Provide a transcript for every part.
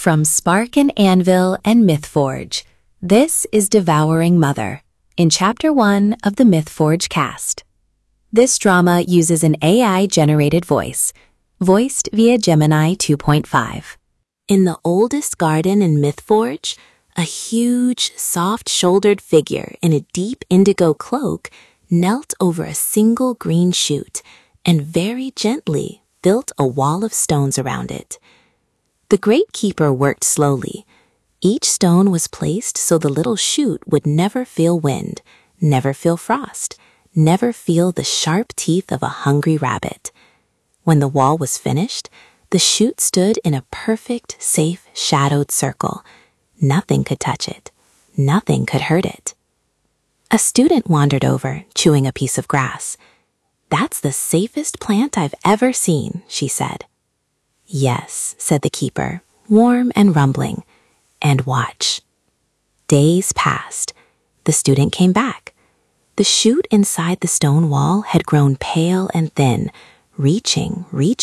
From Spark and Anvil and MythForge, this is Devouring Mother, in Chapter 1 of the MythForge cast. This drama uses an AI-generated voice, voiced via Gemini 2.5. In the oldest garden in MythForge, a huge, soft-shouldered figure in a deep indigo cloak knelt over a single green shoot and very gently built a wall of stones around it. The Great Keeper worked slowly. Each stone was placed so the little shoot would never feel wind, never feel frost, never feel the sharp teeth of a hungry rabbit. When the wall was finished, the shoot stood in a perfect, safe, shadowed circle. Nothing could touch it. Nothing could hurt it. A student wandered over, chewing a piece of grass. "That's the safest plant I've ever seen," she said. "Yes," said the keeper, warm and rumbling. "And watch." Days passed. The student came back. The shoot inside the stone wall had grown pale and thin, reaching.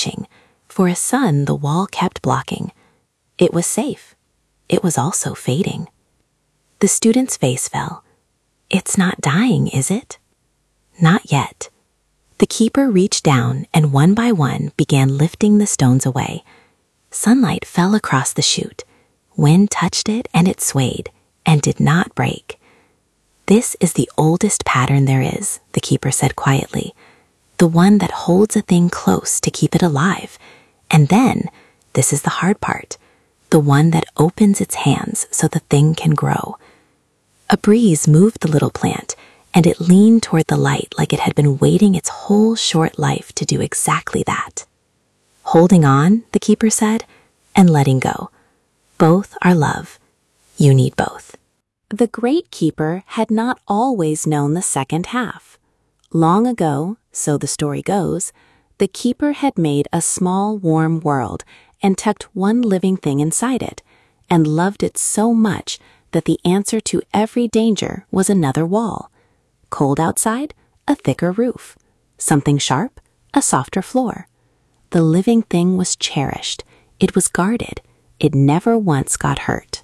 For a sun the wall kept blocking. It was safe. It was also fading. The student's face fell. "It's not dying, is it?" "Not yet." The keeper reached down and one by one began lifting the stones away. Sunlight fell across the shoot. Wind touched it and it swayed and did not break. "This is the oldest pattern there is," the keeper said quietly. "The one that holds a thing close to keep it alive. And then, this is the hard part, the one that opens its hands so the thing can grow." A breeze moved the little plant, and it leaned toward the light like it had been waiting its whole short life to do exactly that. "Holding on," the keeper said, "and letting go. Both are love. You need both." The Great Keeper had not always known the second half. Long ago, so the story goes, the keeper had made a small, warm world and tucked one living thing inside it, and loved it so much that the answer to every danger was another wall. Cold outside, a thicker roof. Something sharp, a softer floor. The living thing was cherished. It was guarded. It never once got hurt.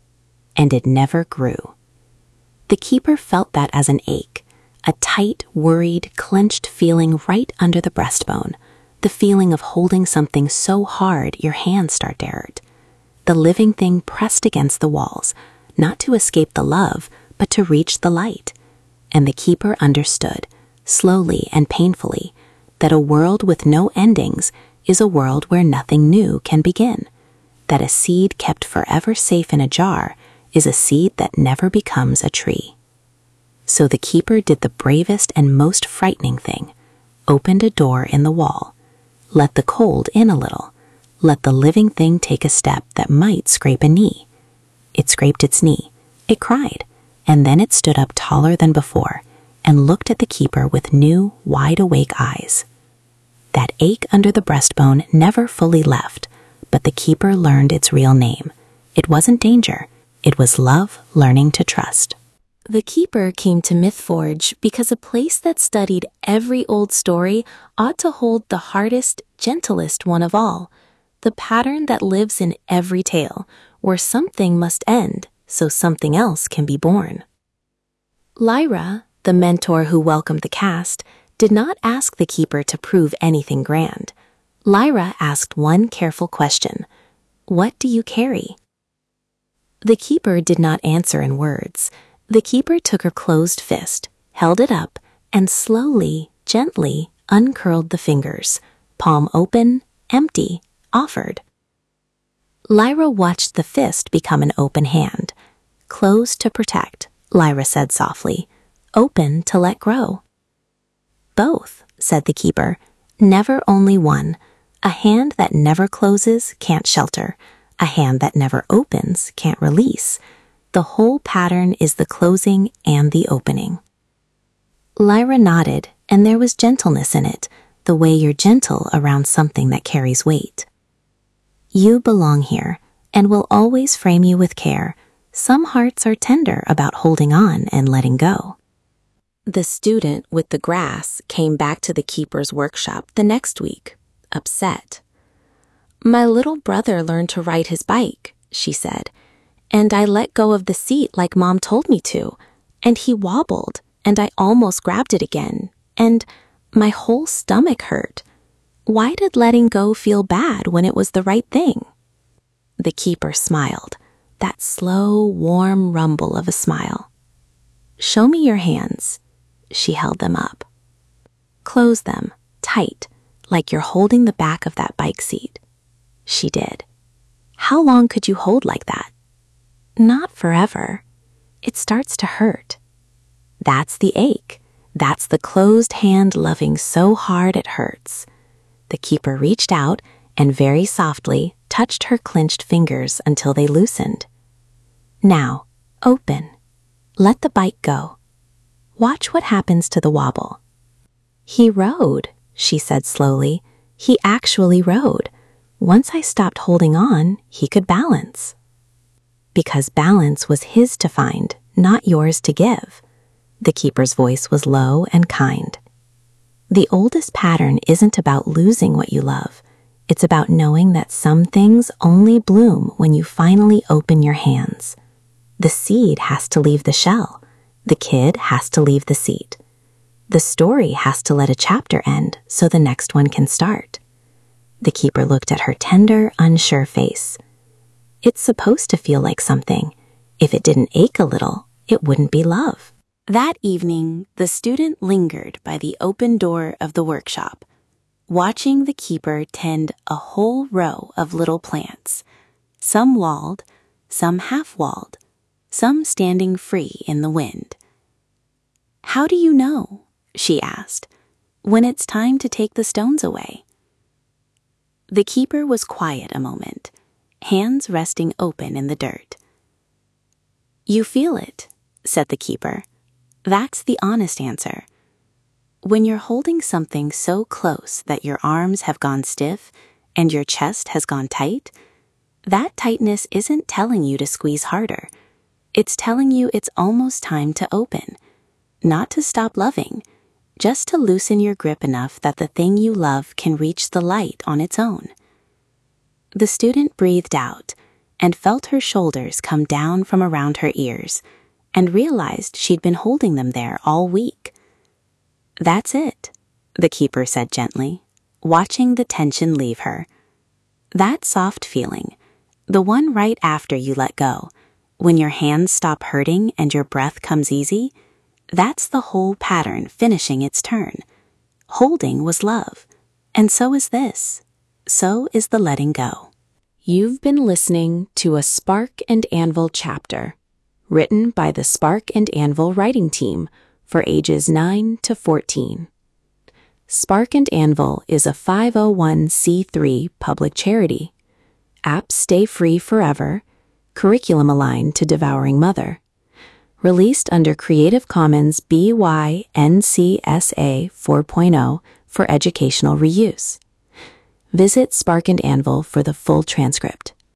And it never grew. The keeper felt that as an ache, a tight, worried, clenched feeling right under the breastbone, the feeling of holding something so hard your hands start to hurt. The living thing pressed against the walls, not to escape the love, but to reach the light. And the keeper understood, slowly and painfully, that a world with no endings is a world where nothing new can begin, that a seed kept forever safe in a jar is a seed that never becomes a tree. So the keeper did the bravest and most frightening thing, opened a door in the wall, let the cold in a little, let the living thing take a step that might scrape a knee. It scraped its knee, it cried, and then it stood up taller than before and looked at the keeper with new, wide-awake eyes. That ache under the breastbone never fully left, but the keeper learned its real name. It wasn't danger. It was love learning to trust. The keeper came to MythForge because a place that studied every old story ought to hold the hardest, gentlest one of all, the pattern that lives in every tale, where something must end so something else can be born. Lyra, the mentor who welcomed the cast, did not ask the keeper to prove anything grand. Lyra asked one careful question: "What do you carry?" The keeper did not answer in words. The keeper took her closed fist, held it up, and slowly, gently uncurled the fingers, palm open, empty, offered. Lyra watched the fist become an open hand. "Closed to protect," Lyra said softly. "Open to let grow." "Both," said the keeper. "Never only one. A hand that never closes can't shelter. A hand that never opens can't release. The whole pattern is the closing and the opening." Lyra nodded, and there was gentleness in it, the way you're gentle around something that carries weight. "You belong here, and will always frame you with care. Some hearts are tender about holding on and letting go." The student with the grass came back to the keeper's workshop the next week, upset. "My little brother learned to ride his bike," she said, "and I let go of the seat like Mom told me to, and he wobbled, and I almost grabbed it again, and my whole stomach hurt. Why did letting go feel bad when it was the right thing?" The keeper smiled, that slow, warm rumble of a smile. "Show me your hands." She held them up. "Close them, tight, like you're holding the back of that bike seat." She did. "How long could you hold like that?" "Not forever. It starts to hurt." "That's the ache. That's the closed hand loving so hard it hurts." The keeper reached out and very softly touched her clenched fingers until they loosened. "Now, open. Let the bike go. Watch what happens to the wobble." "He rode," she said slowly. "He actually rode. Once I stopped holding on, he could balance." Because balance was his to find, not yours to give. The keeper's voice was low and kind. The oldest pattern isn't about losing what you love. It's about knowing that some things only bloom when you finally open your hands. The seed has to leave the shell. The kid has to leave the seat. The story has to let a chapter end so the next one can start. The keeper looked at her tender, unsure face. It's supposed to feel like something. If it didn't ache a little, it wouldn't be love. That evening, the student lingered by the open door of the workshop, watching the keeper tend a whole row of little plants, some walled, some half-walled, some standing free in the wind. "How do you know," she asked, "when it's time to take the stones away?" The keeper was quiet a moment, hands resting open in the dirt. "You feel it," said the keeper. "That's the honest answer. When you're holding something so close that your arms have gone stiff and your chest has gone tight, that tightness isn't telling you to squeeze harder. It's telling you it's almost time to open, not to stop loving, just to loosen your grip enough that the thing you love can reach the light on its own." The student breathed out and felt her shoulders come down from around her ears and realized she'd been holding them there all week. "That's it," the keeper said gently, watching the tension leave her. "That soft feeling, the one right after you let go, when your hands stop hurting and your breath comes easy, that's the whole pattern finishing its turn. Holding was love, and so is this. So is the letting go." You've been listening to a Spark and Anvil chapter, written by the Spark and Anvil writing team for ages 9 to 14. Spark and Anvil is a 501c3 public charity. Apps stay free forever, curriculum aligned to Devouring Mother. Released under Creative Commons BY-NC-SA 4.0 for educational reuse. Visit Spark and Anvil for the full transcript.